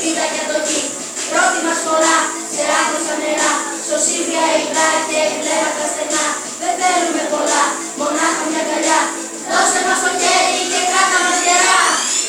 ελπίδα και αντοχή. Πρώτη μας φορά σε άγνωστα νερά, σωσίβια υγρά και βλέμματα στενά. Δεν θέλουμε πολλά, μονάχα μια αγκαλιά. Δώσε μας το χέρι και κράτα μας γερά.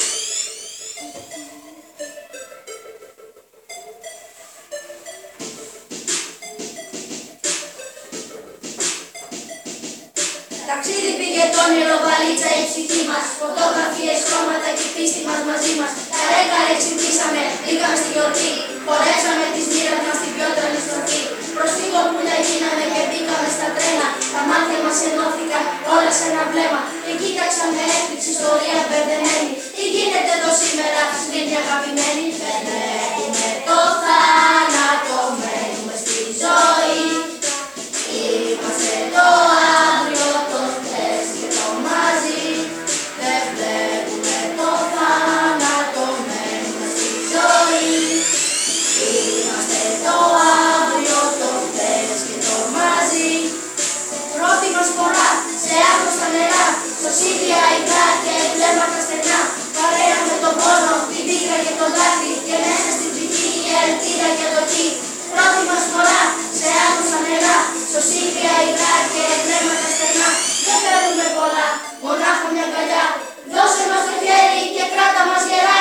Ταξίδι πήγε το όνειρο, βαλίτσα η ψυχή μας. Φωτογραφίες, χρώματα και πίστη μας μαζί μας. Καρέ-καρέ ξυπνήσαμε, μπήκαμε στη γιορτή. Χορέψαμε τις μοίρας μας στην πιο τρελή στροφή. Προσφύγω πουλιά γίναμε και μπήκαμε στα τρένα. Τα μάτια μας ενώθηκαν όλα σε ένα βλέμμα. Και κοίταξαμε έκπληξη, ιστορία μπερδεμένη. Τι γίνεται εδώ σήμερα, σπίτι αγαπημένοι? Δεν έχουμε το θάνατο, μένουμε στη ζωή. Είμαστε το αύριο, το χθες και το μαζί. Δεν βλέπουμε το θάνατο, μένουμε στη ζωή. Είμαστε το αύριο, το χθες και το μαζί. Πρώτη μας φορά σε άγνωστα νερά, σωσίβια υγρά και βλέμματα στενά. Παρέα με τον πόνο, την πίκρα και τον δάκρυ, και μέσα στην ψυχή η ελπίδα και αντοχή. Πρώτη μας φορά σε άγνωστα νερά, σωσίβια υγρά και βλέμματα στενά. Δεν θέλουμε πολλά, μονάχα μια αγκαλιά. Δώσε μας το χέρι και κράτα μας γερά.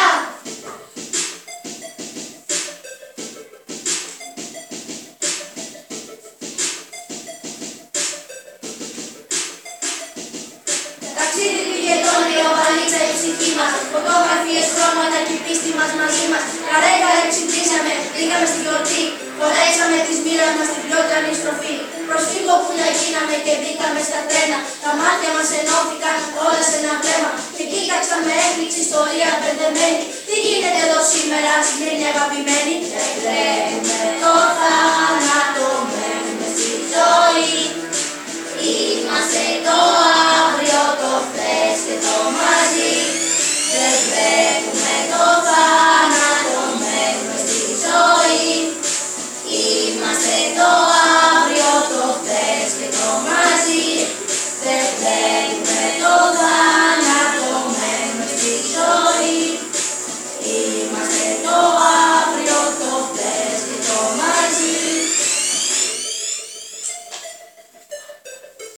Ταξίδι πήγε το όνειρο, βαλίτσα η ψυχή μας. Φωτογραφίες, χρώματα και πίστη μας μαζί μας. Καρέ-καρέ ξυπνήσαμε, μπήκαμε στη γιορτή. Χορέψαμε τις μοίρας μας στην πιο τρελή στροφή. Προσφύγω πουλιά γίναμε και μπήκαμε στα τρένα. Τα μάτια μας ενώθηκαν όλα σε ένα βλέμμα. Και κοίταξαμε έκπληξη, ιστορία μπερδεμένη. Τι γίνεται εδώ σήμερα, Σμύρνη αγαπημένη? Δεν βλέπουμε το θάνατο.